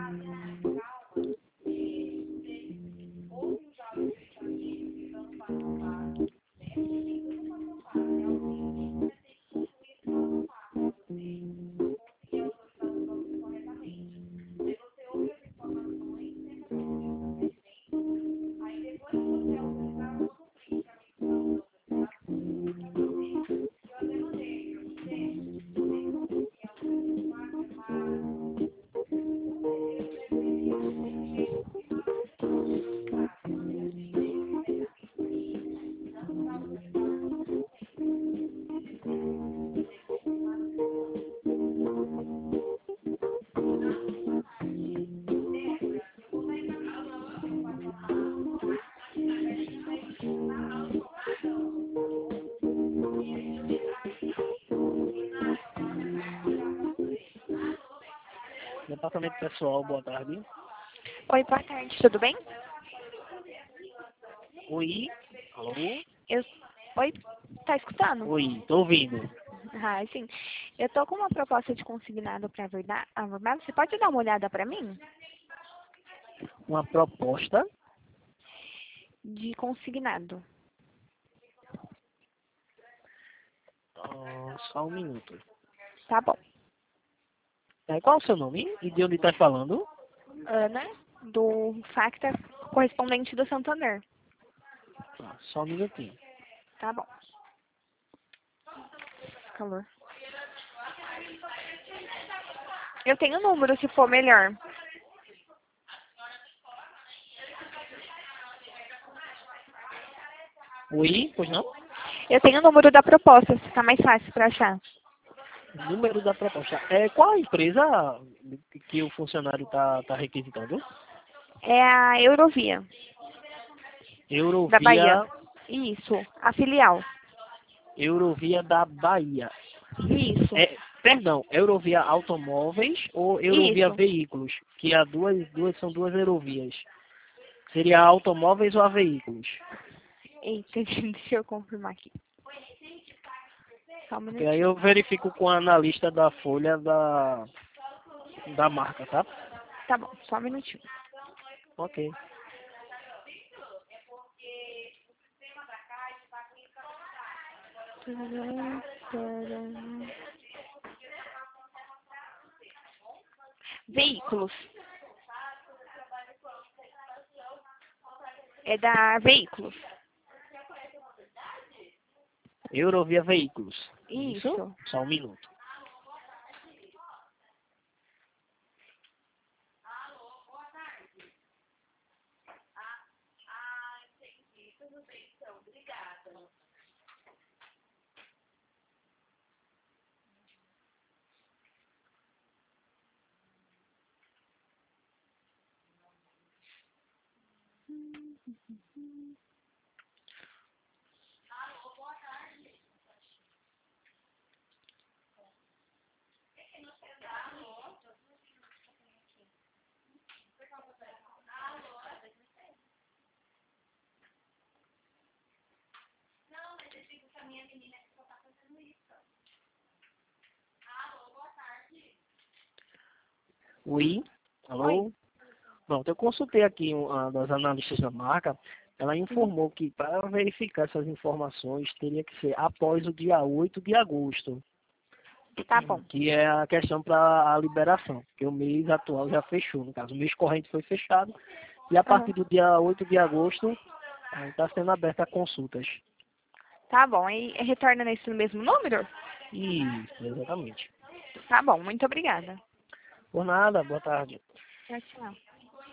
Departamento pessoal, boa tarde. Oi, boa tarde, tudo bem? Oi, alô? Eu... Oi, tá escutando? Oi, tô ouvindo. Ah, sim. Eu tô com uma proposta de consignado para Verdade. Você pode dar uma olhada para mim? Uma proposta? De consignado. Só um minuto. Tá bom. Qual é o seu nome e de onde está falando? Ana, do Facta, correspondente do Santander. Só um minutinho. Tá bom. Calor. Eu tenho o número, se for melhor. Oi, pois não? Eu tenho o número da proposta, se ficar mais fácil para achar. Número da proposta. Qual a empresa que o funcionário está requisitando? É a Eurovia, da Bahia. Eurovia, Isso, a filial. Eurovia da Bahia. Isso, Perdão, Eurovia Automóveis ou Eurovia isso. Veículos? Que há são duas Eurovias. Seria automóveis ou a veículos? Eita, deixa eu confirmar aqui. Só um Porque aí minutinho. eu verifico com a analista da folha da marca, tá? Tá bom, só um minutinho. Ok. Veículos. É da Veículos. Eurovia Veículos. Isso. Só um minuto. Oi? Alô? Oi. Pronto, eu consultei aqui uma das analistas da marca. Ela informou que para verificar essas informações teria que ser após o dia 8 de agosto. Tá bom. Que é a questão para a liberação, porque o mês atual já fechou, no caso, o mês corrente foi fechado, e a partir do dia 8 de agosto está sendo aberta consultas. Tá bom. E retorna nesse mesmo número? Isso, exatamente. Tá bom, muito obrigada. Por nada, boa tarde. Tchau, tchau.